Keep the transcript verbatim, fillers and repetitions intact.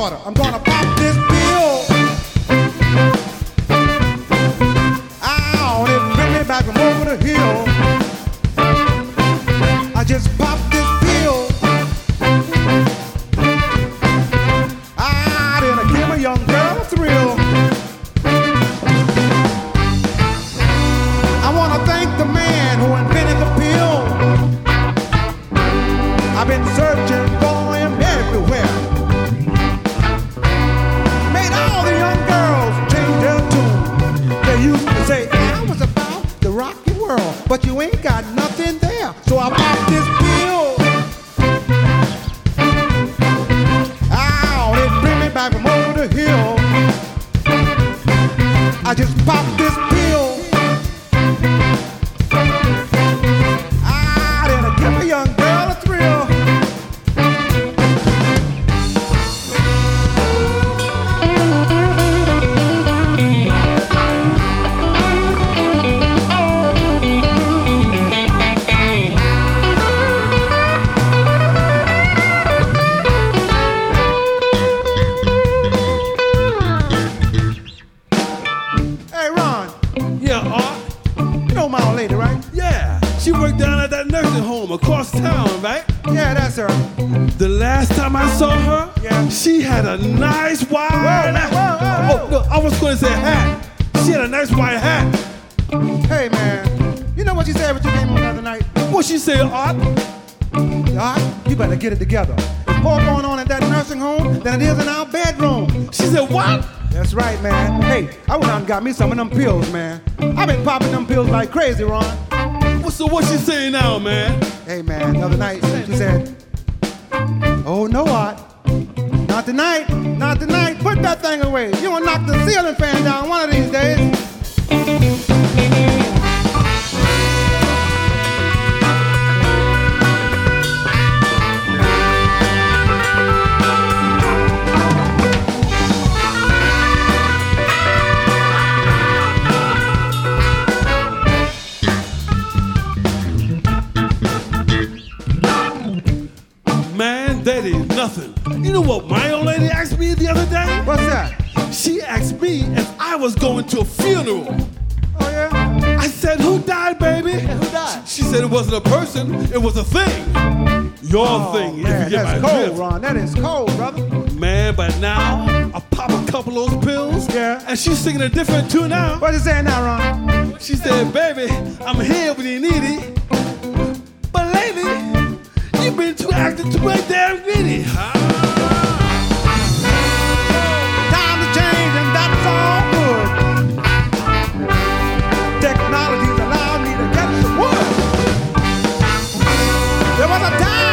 order. I'm gonna pop this pill. Ow, it bring me back from over the hill. I just popped this pill. Ah, then I give a young girl a thrill. I wanna thank the man who invented the pill. I've been searching for him everywhere. Made all the young girls change their tune. They used to say, I was about the rocky world, but you ain't got nothing there. So I popped this pill. Ow, it bring me back from over the hill. I just popped this pill. Ah, then I give a young girl a thrill. Hey, Ron, Yeah, Art. you know my old lady, right? Yeah. She worked down at that nursing home across town, right? Yeah, that's her. The last time I saw her, Yeah. she had a nice white Whoa, hat. whoa, whoa, Oh, no, I was going to say hat. She had a nice white hat. Hey, man, you know what you said when you came on the other night? What she say, Art? All right, you better get it together. There's more going on at that nursing home than it is in our bedroom. She said, what? That's right, man. Hey, I went out and got me some of them pills, man. I've been popping them pills like crazy, Ron. Well, so what she saying now, man? Hey, man, the other night, she said, oh, no, Art. Not tonight, not tonight. Put that thing away. You gonna knock the ceiling fan down one of these days. Man, that is nothing. You know what my old lady asked me the other day? What's that? She asked me if I was going to a funeral. Oh, yeah? I said, who died, baby? Who died? She said it wasn't a person, it was a thing. Your Oh, thing, if man, you get that's my cold, drift. Ron. That is cold, brother. Man, but now I pop a couple of those pills, Yeah. and she's singing a different tune now. What you saying now, Ron? She said, baby, I'm here when you need it. But lately, you've been too active to make damn greedy. Time to change, and that's all good. Technology's allowed me to get some wood. There was a time